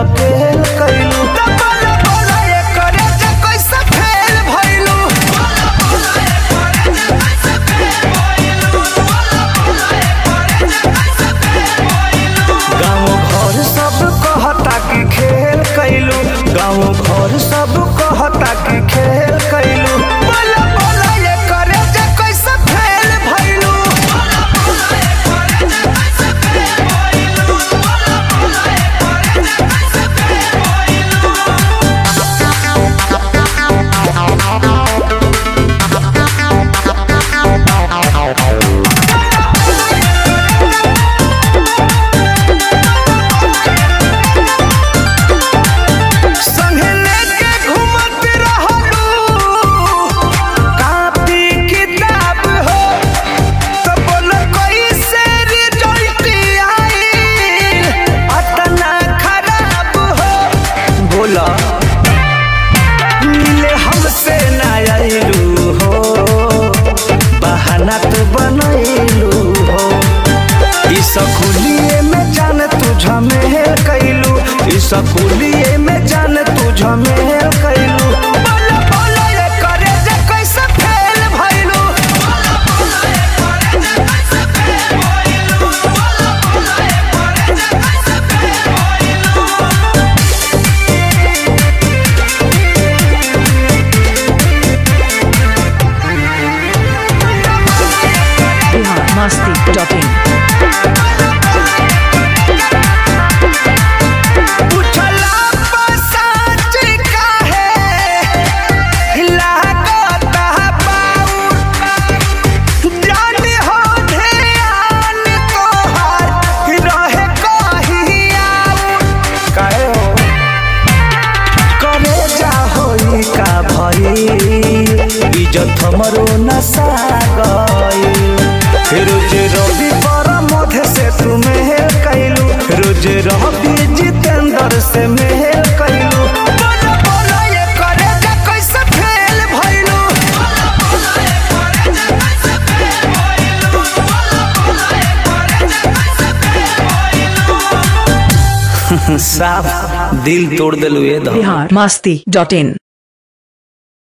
अकेल कैलू गाँव घर सब कहता कि खेल कैलू बोला बोला ये करे जे कैसे फेल भइलू बोला बोला ये करे जे कैसे फेल भइलू बोला बोला ये करे जे कैसे फेल मिले हमसे ना आइलू हो बहाना तो बनैलू हो इस स्कूलिए में जान तू झमेल कैलू इस स्कूलिए में जान तू झमेल कैलू बोला बोला ये करे जे कैसे फेल भइलू बोला बोला ये करे जे कैसे फेल भइलू बोला बोला ये करे जे कैसे फेल भइलू masti.in इज्जत हमरो नसा गई रोज रवि पर मध्य से तू मेल कैलू रोज रवि जितेंद्र से मेल कैलू बोला बोला ये करे जे कैसे फेल भइलू बोला बोला ये करे जे कैसे फेल भइलू बोला बोला ये करे जे कैसे फेल भइलू साफ दिल तोड़ देलू ये biharmasti.in